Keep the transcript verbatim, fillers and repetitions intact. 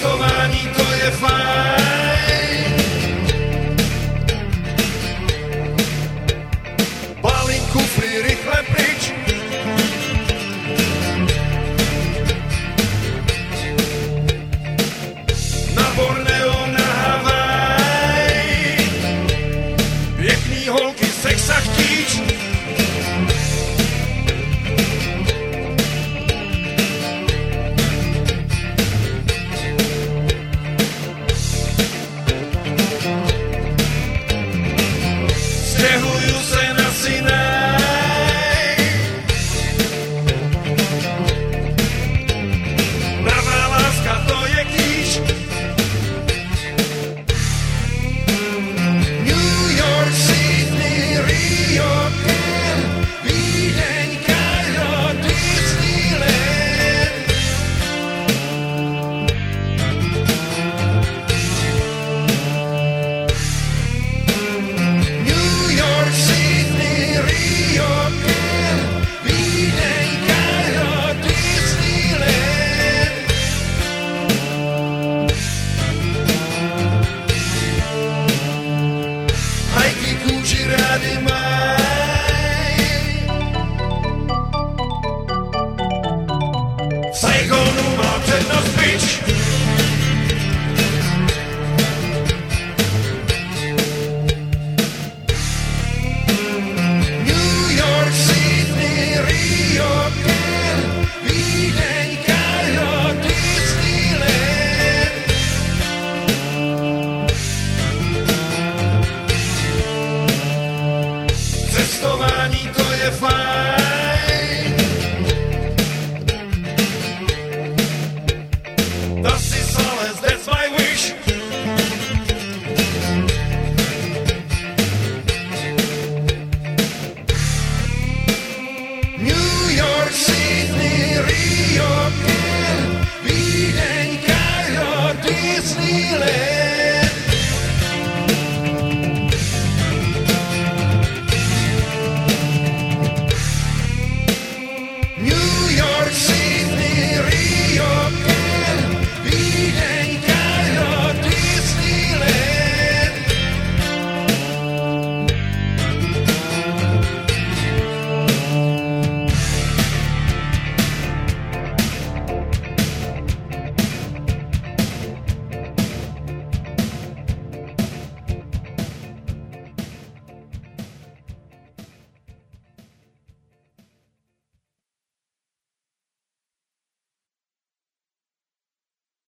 cestování to je fajn. Balím kufry rychle pryč. Na Borneo, na Havaj. Pěkný holky, sex a chtíč. Stěhuju se na Sinaj. Pravá láska, to je kýž. New York, Sydney, Rio, Ken, Vídeň, Kairo, Disneyland. New York, Sydney, Rio, Ken, Vídeň, Kairo, Disneyland. Hajky kůži rády maj. V Saigonu má přednost bič.